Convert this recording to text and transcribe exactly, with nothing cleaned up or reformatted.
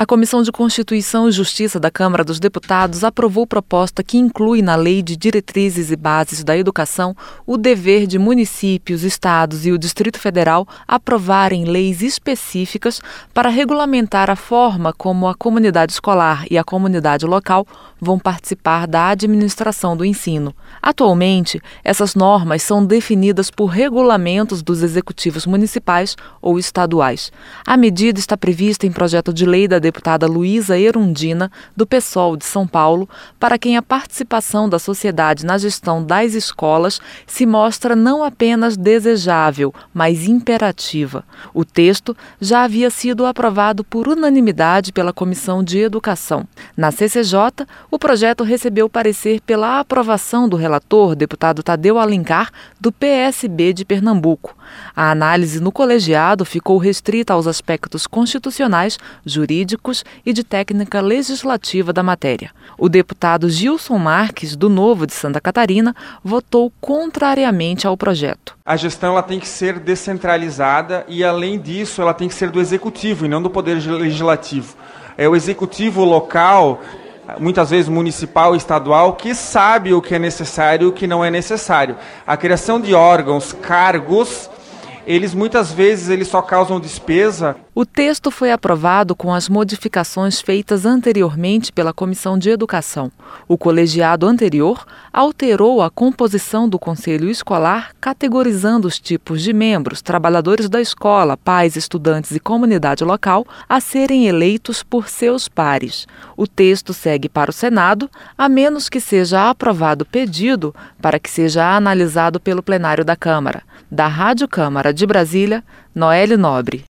A Comissão de Constituição e Justiça da Câmara dos Deputados aprovou proposta que inclui na Lei de Diretrizes e Bases da Educação o dever de municípios, estados e o Distrito Federal aprovarem leis específicas para regulamentar a forma como a comunidade escolar e a comunidade local vão participar da administração do ensino. Atualmente, essas normas são definidas por regulamentos dos executivos municipais ou estaduais. A medida está prevista em projeto de lei da deputada Luísa Erundina, do PSOL de São Paulo, para quem a participação da sociedade na gestão das escolas se mostra não apenas desejável, mas imperativa. O texto já havia sido aprovado por unanimidade pela Comissão de Educação. Na C C J, o projeto recebeu parecer pela aprovação do relator, deputado Tadeu Alencar, do P S B de Pernambuco. A análise no colegiado ficou restrita aos aspectos constitucionais, jurídicos e de técnica legislativa da matéria. O deputado Gilson Marques, do Novo de Santa Catarina, votou contrariamente ao projeto. A gestão ela tem que ser descentralizada e, além disso, ela tem que ser do executivo e não do poder legislativo. É o executivo local, muitas vezes municipal e estadual, que sabe o que é necessário e o que não é necessário. A criação de órgãos, cargos, eles muitas vezes eles só causam despesa. O texto foi aprovado com as modificações feitas anteriormente pela Comissão de Educação. O colegiado anterior alterou a composição do Conselho Escolar, categorizando os tipos de membros, trabalhadores da escola, pais, estudantes e comunidade local, a serem eleitos por seus pares. O texto segue para o Senado, a menos que seja aprovado pedido para que seja analisado pelo plenário da Câmara. Da Rádio Câmara de Brasília, Noelle Nobre.